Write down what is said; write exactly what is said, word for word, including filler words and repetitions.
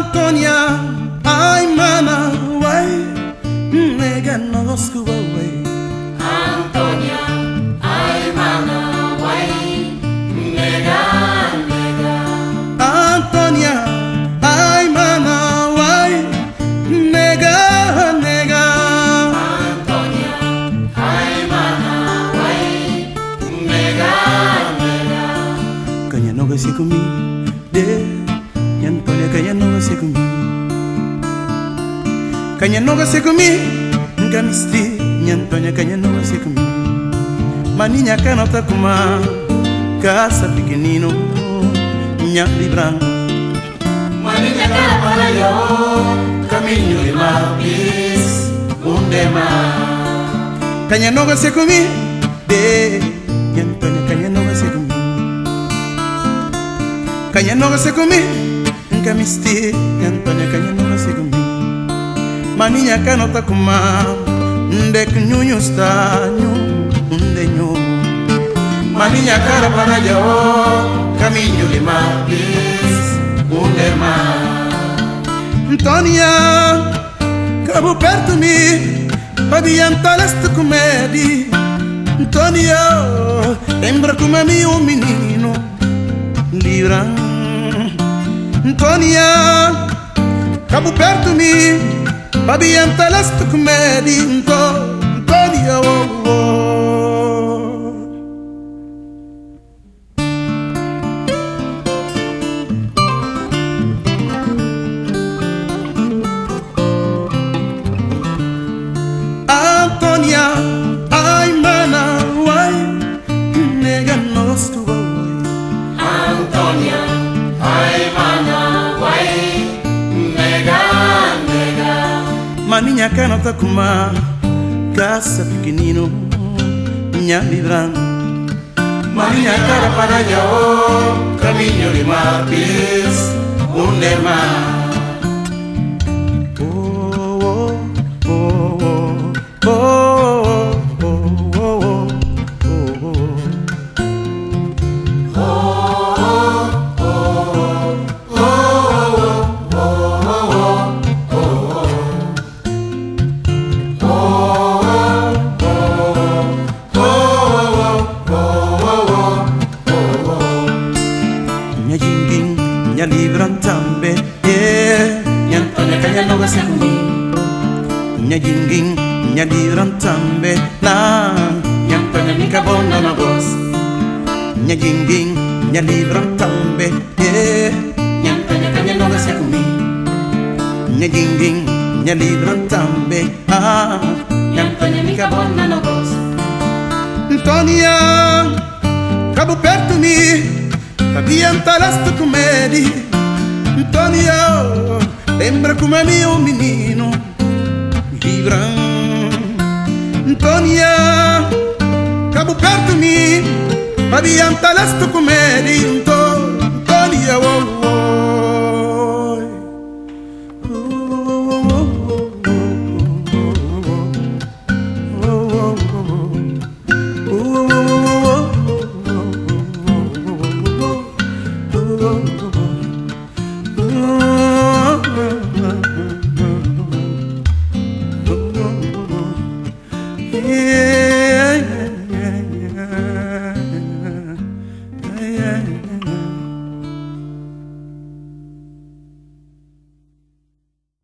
Antonia, ay mana, way, nega nos kuwaway. Antonia, ay mana, way, nega, nega. Antonia, ay mana, way, nega, nega. Antonia, ay mana, way, nega, nega. Kanya no gasi kumi, de, Antonia kanya no gasi kumi. Kanya no gasi kumi, nga misti, Antonia kanya no gasi kumi. Maninya kanota kuma, casa pequenino, nya libran. Maninya cara para yo, caminho de Mapis, unde más. Kanya no gasi kumi, de, Antonia kanya no gasi kumi. Kanya no gasi kumi, nga misti, Antonia kanya no gasi kumi. Maninya kanota kuma, ndek nyunyu sta nyu, unde nyu. Maninya cara para yo, caminho de Mapis, unde más. Antonia, cabo perto mi, pabianta lesta comedi. Antonia, lembra come mio menino, libra. Antonia, cabo perto mi, pabianta lesta comedi. Antonia, oh, oh. Antonia, ay mana, way, nega nos kuwaway. Antonia, ay mana, way, nega, nega. Maninya kanota kuma, casa pequenino, nya libran. Maninya cara para yo, caminho de Mapis, unde más. Nya libran tambe, yeah. Nya Antonia kanya no gasi kumi. Nya jinging, nya libran tambe, la. Nya Antonia mika bona na voz. Nya jinging, nya libran tambe, yeah. Nya Antonia kanya no gasi kumi. Nya jinging, nya libran tambe, ah. Nya Antonia mika bona na voz. Antonia, cabo perto mi. Pabianta lesta comedi. Antonia, lembra come mio menino, libra. Antonia, cabo perto mi, pabianta lesta comedi. Antonia, oh, oh. Oh, oh, oh.